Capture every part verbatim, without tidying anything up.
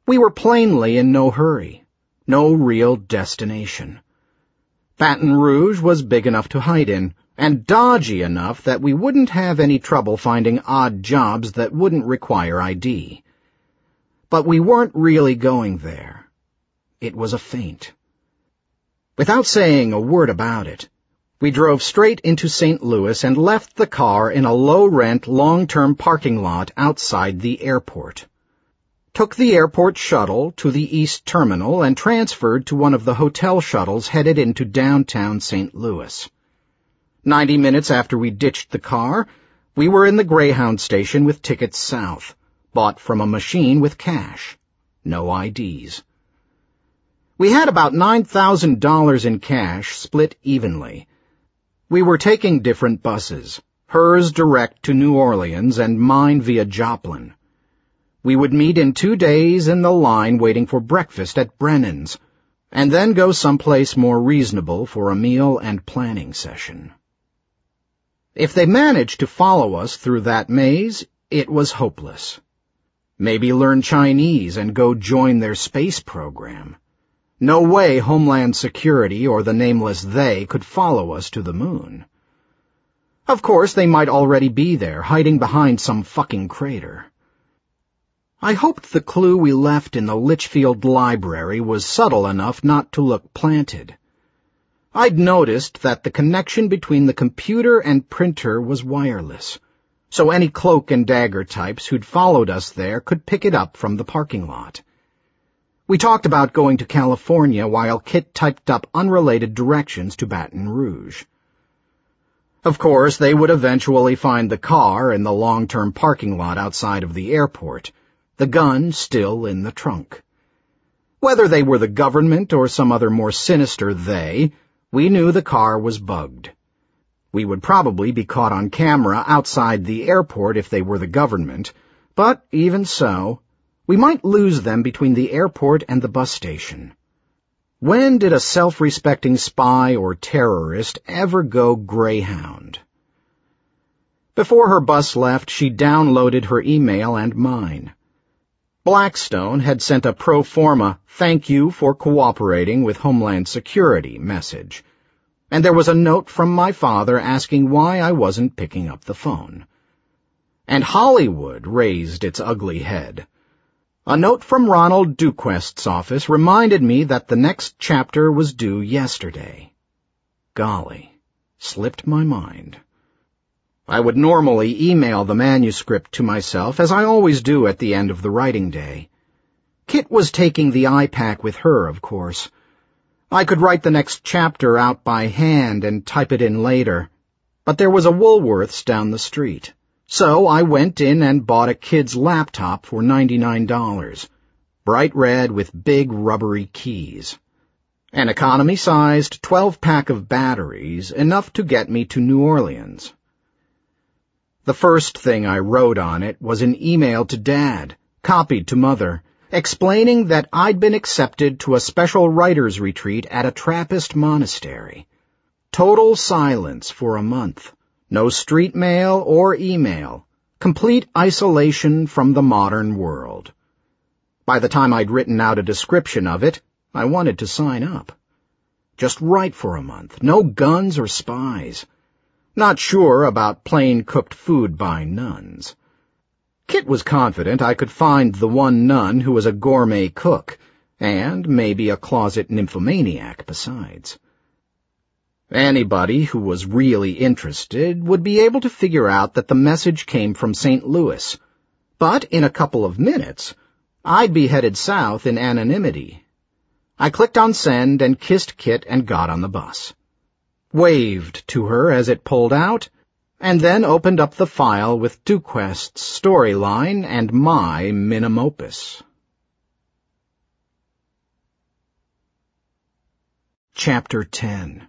We were plainly in no hurry, no real destination. Baton Rouge was big enough to hide in, and dodgy enough that we wouldn't have any trouble finding odd jobs that wouldn't require I D. But we weren't really going there. It was a feint. Without saying a word about it, we drove straight into Saint Louis and left the car in a low-rent, long-term parking lot outside the airport. Took the airport shuttle to the East Terminal and transferred to one of the hotel shuttles headed into downtown Saint Louis. Ninety minutes after we ditched the car, we were in the Greyhound station with tickets south, bought from a machine with cash. No I Ds. We had about nine thousand dollars in cash, split evenly. We were taking different buses, hers direct to New Orleans and mine via Joplin. We would meet in two days in the line waiting for breakfast at Brennan's, and then go someplace more reasonable for a meal and planning session. If they managed to follow us through that maze, it was hopeless. Maybe learn Chinese and go join their space program. No way Homeland Security or the nameless they could follow us to the moon. Of course, they might already be there, hiding behind some fucking crater. I hoped the clue we left in the Litchfield Library was subtle enough not to look planted. I'd noticed that the connection between the computer and printer was wireless, so any cloak and dagger types who'd followed us there could pick it up from the parking lot. We talked about going to California while Kit typed up unrelated directions to Baton Rouge. Of course, they would eventually find the car in the long-term parking lot outside of the airport, the gun still in the trunk. Whether they were the government or some other more sinister they, we knew the car was bugged. We would probably be caught on camera outside the airport if they were the government, but even so, we might lose them between the airport and the bus station. When did a self-respecting spy or terrorist ever go Greyhound? Before her bus left, she downloaded her email and mine. Blackstone had sent a pro forma "thank you for cooperating with Homeland Security" message, and there was a note from my father asking why I wasn't picking up the phone. And Hollywood raised its ugly head. A note from Ronald Duquest's office reminded me that the next chapter was due yesterday. Golly, slipped my mind. I would normally email the manuscript to myself, as I always do at the end of the writing day. Kit was taking the iPack with her, of course. I could write the next chapter out by hand and type it in later, but there was a Woolworth's down the street. So I went in and bought a kid's laptop for ninety-nine dollars, bright red with big rubbery keys. An economy-sized twelve-pack of batteries, enough to get me to New Orleans. The first thing I wrote on it was an email to Dad, copied to Mother, explaining that I'd been accepted to a special writer's retreat at a Trappist monastery. Total silence for a month. No street mail or email. Complete isolation from the modern world. By the time I'd written out a description of it, I wanted to sign up. Just write for a month. No guns or spies. Not sure about plain-cooked food by nuns. Kit was confident I could find the one nun who was a gourmet cook, and maybe a closet nymphomaniac besides. Anybody who was really interested would be able to figure out that the message came from Saint Louis, but in a couple of minutes, I'd be headed south in anonymity. I clicked on send and kissed Kit and got on the bus. Waved to her as it pulled out, and then opened up the file with Duquest's storyline and my minimum opus. Chapter ten.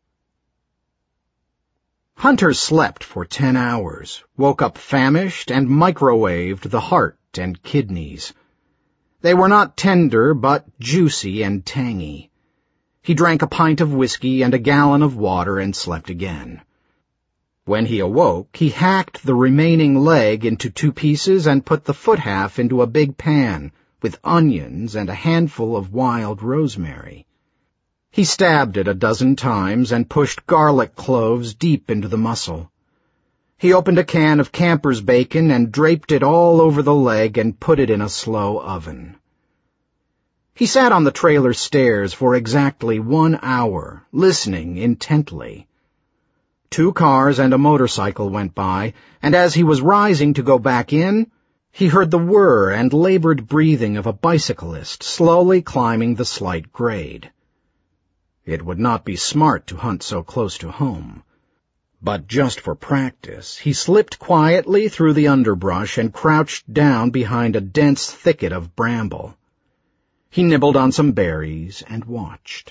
Hunter slept for ten hours, woke up famished, and microwaved the heart and kidneys. They were not tender, but juicy and tangy. He drank a pint of whiskey and a gallon of water and slept again. When he awoke, he hacked the remaining leg into two pieces and put the foot half into a big pan, with onions and a handful of wild rosemary. He stabbed it a dozen times and pushed garlic cloves deep into the muscle. He opened a can of camper's bacon and draped it all over the leg and put it in a slow oven. He sat on the trailer stairs for exactly one hour, listening intently. Two cars and a motorcycle went by, and as he was rising to go back in, he heard the whir and labored breathing of a bicyclist slowly climbing the slight grade. It would not be smart to hunt so close to home. But just for practice, he slipped quietly through the underbrush and crouched down behind a dense thicket of bramble. He nibbled on some berries and watched.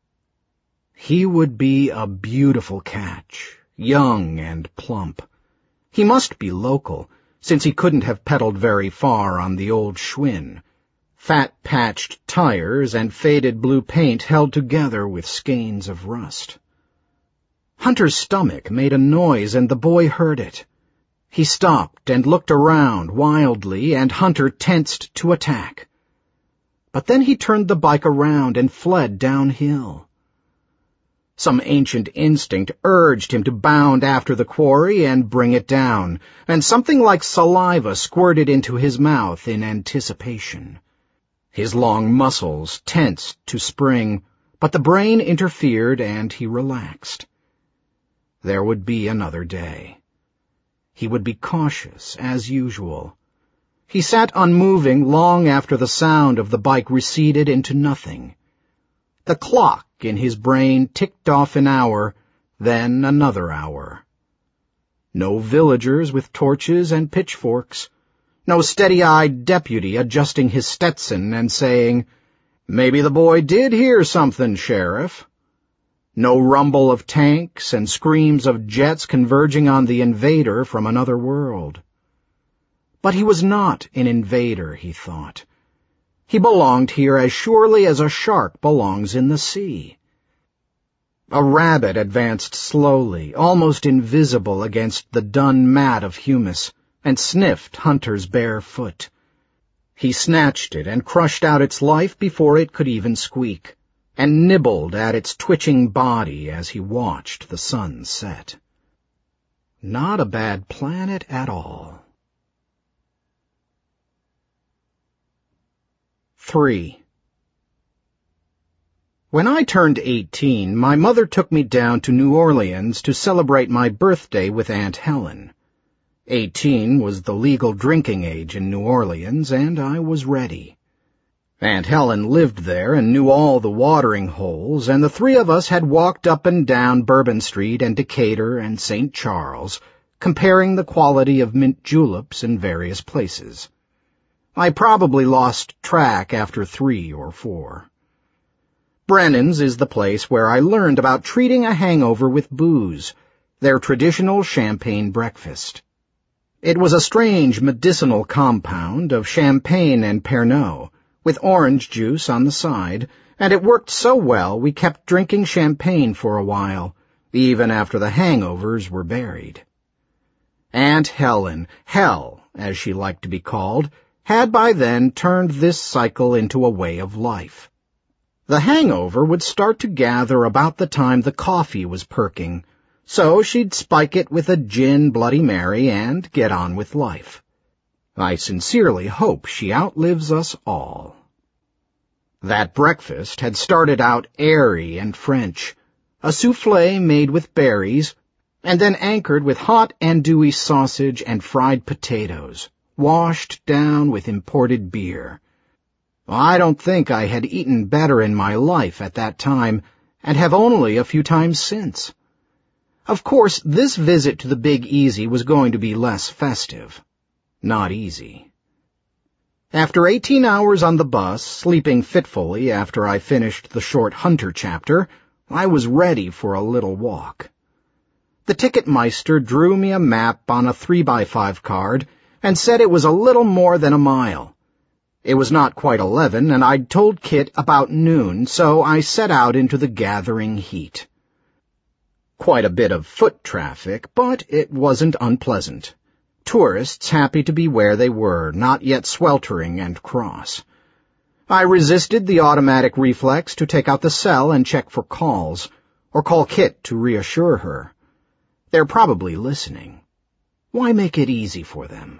He would be a beautiful catch, young and plump. He must be local, since he couldn't have pedaled very far on the old Schwinn. Fat-patched tires and faded blue paint held together with skeins of rust. Hunter's stomach made a noise, and the boy heard it. He stopped and looked around wildly, and Hunter tensed to attack. But then he turned the bike around and fled downhill. Some ancient instinct urged him to bound after the quarry and bring it down, and something like saliva squirted into his mouth in anticipation. His long muscles tensed to spring, but the brain interfered and he relaxed. There would be another day. He would be cautious, as usual. He sat unmoving long after the sound of the bike receded into nothing. The clock in his brain ticked off an hour, then another hour. No villagers with torches and pitchforks. No steady-eyed deputy adjusting his Stetson and saying, "Maybe the boy did hear something, Sheriff." No rumble of tanks and screams of jets converging on the invader from another world. But he was not an invader, he thought. He belonged here as surely as a shark belongs in the sea. A rabbit advanced slowly, almost invisible against the dun mat of humus, and sniffed Hunter's bare foot. He snatched it and crushed out its life before it could even squeak, and nibbled at its twitching body as he watched the sun set. Not a bad planet at all. Three. When I turned eighteen, my mother took me down to New Orleans to celebrate my birthday with Aunt Helen. Eighteen was the legal drinking age in New Orleans, and I was ready. Aunt Helen lived there and knew all the watering holes, and the three of us had walked up and down Bourbon Street and Decatur and Saint Charles, comparing the quality of mint juleps in various places. I probably lost track after three or four. Brennan's is the place where I learned about treating a hangover with booze, their traditional champagne breakfast. It was a strange medicinal compound of champagne and Pernod, with orange juice on the side, and it worked so well we kept drinking champagne for a while, even after the hangovers were buried. Aunt Helen, Hell, as she liked to be called, had by then turned this cycle into a way of life. The hangover would start to gather about the time the coffee was perking, so she'd spike it with a gin Bloody Mary and get on with life. I sincerely hope she outlives us all. That breakfast had started out airy and French, a soufflé made with berries, and then anchored with hot andouille sausage and fried potatoes, washed down with imported beer. I don't think I had eaten better in my life at that time, and have only a few times since. Of course, this visit to the Big Easy was going to be less festive. Not easy. After eighteen hours on the bus, sleeping fitfully after I finished the short Hunter chapter, I was ready for a little walk. The Ticketmeister drew me a map on a three by five card and said it was a little more than a mile. It was not quite eleven, and I'd told Kit about noon, so I set out into the gathering heat. Quite a bit of foot traffic, but it wasn't unpleasant. tourists happy to be where they were, not yet sweltering and cross. I resisted the automatic reflex to take out the cell and check for calls, or call Kit to reassure her. They're probably listening. Why make it easy for them?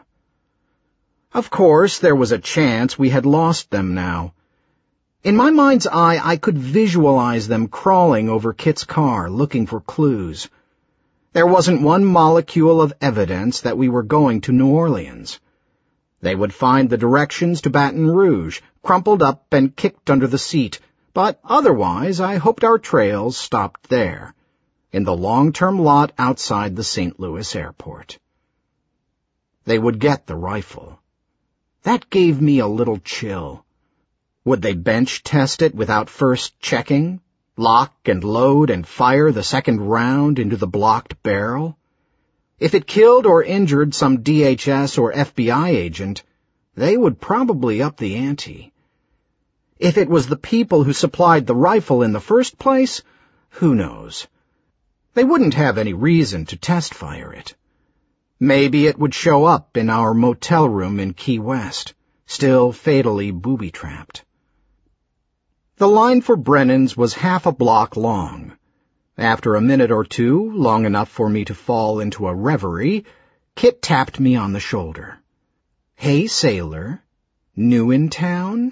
Of course, there was a chance we had lost them now. In my mind's eye, I could visualize them crawling over Kit's car, looking for clues. There wasn't one molecule of evidence that we were going to New Orleans. They would find the directions to Baton Rouge, crumpled up and kicked under the seat, but otherwise I hoped our trails stopped there, in the long-term lot outside the Saint Louis airport. They would get the rifle. That gave me a little chill. Would they bench test it without first checking, lock and load and fire the second round into the blocked barrel? If it killed or injured some D H S or F B I agent, they would probably up the ante. If it was the people who supplied the rifle in the first place, who knows? They wouldn't have any reason to test fire it. Maybe it would show up in our motel room in Key West, still fatally booby-trapped. The line for Brennan's was half a block long. After a minute or two, long enough for me to fall into a reverie, Kit tapped me on the shoulder. "Hey, sailor, new in town?"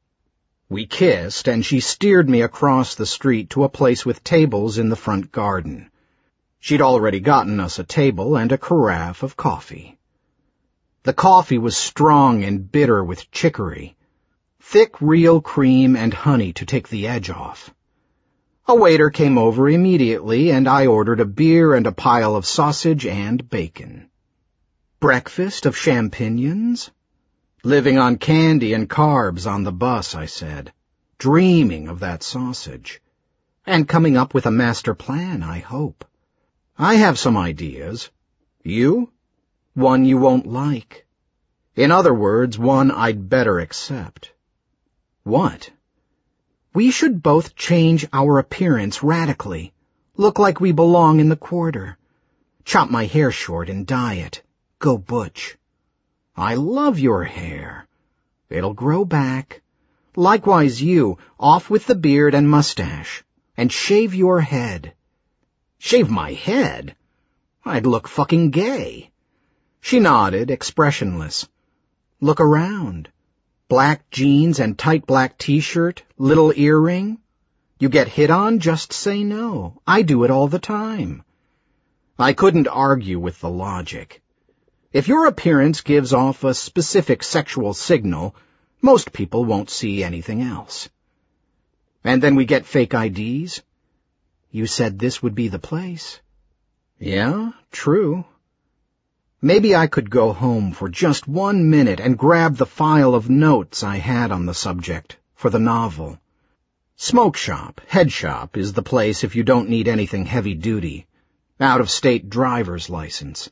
We kissed, and she steered me across the street to a place with tables in the front garden. She'd already gotten us a table and a carafe of coffee. The coffee was strong and bitter with chicory, thick real cream and honey to take the edge off. A waiter came over immediately, and I ordered a beer and a pile of sausage and bacon. "Breakfast of champignons?" "Living on candy and carbs on the bus," I said, dreaming of that sausage. "And coming up with a master plan, I hope." "I have some ideas." "You?" "One you won't like. In other words, one I'd better accept." "What?" "We should both change our appearance radically, look like we belong in the quarter. Chop my hair short and dye it. Go butch." "I love your hair." "It'll grow back. Likewise you, off with the beard and mustache, and shave your head." "Shave my head? I'd look fucking gay." She nodded, expressionless. "Look around. Black jeans and tight black t-shirt, little earring. You get hit on, just say no. I do it all the time." I couldn't argue with the logic. If your appearance gives off a specific sexual signal, most people won't see anything else. "And then we get fake I Ds?" "You said this would be the place." "Yeah, true." Maybe I could go home for just one minute and grab the file of notes I had on the subject for the novel. Smoke shop, head shop is the place if you don't need anything heavy-duty. Out-of-state driver's license.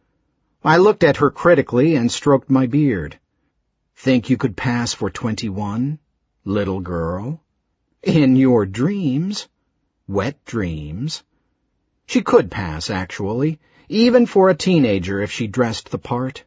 I looked at her critically and stroked my beard. "Think you could pass for twenty-one, little girl?" "In your dreams." "Wet dreams." She could pass, actually, even for a teenager if she dressed the part.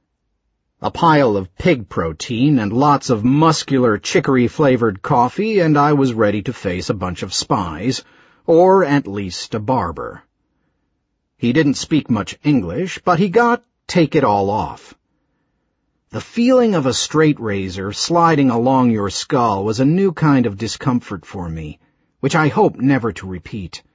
A pile of pig protein and lots of muscular chicory-flavored coffee, and I was ready to face a bunch of spies, or at least a barber. He didn't speak much English, but he got "take it all off." The feeling of a straight razor sliding along your skull was a new kind of discomfort for me, which I hope never to repeat.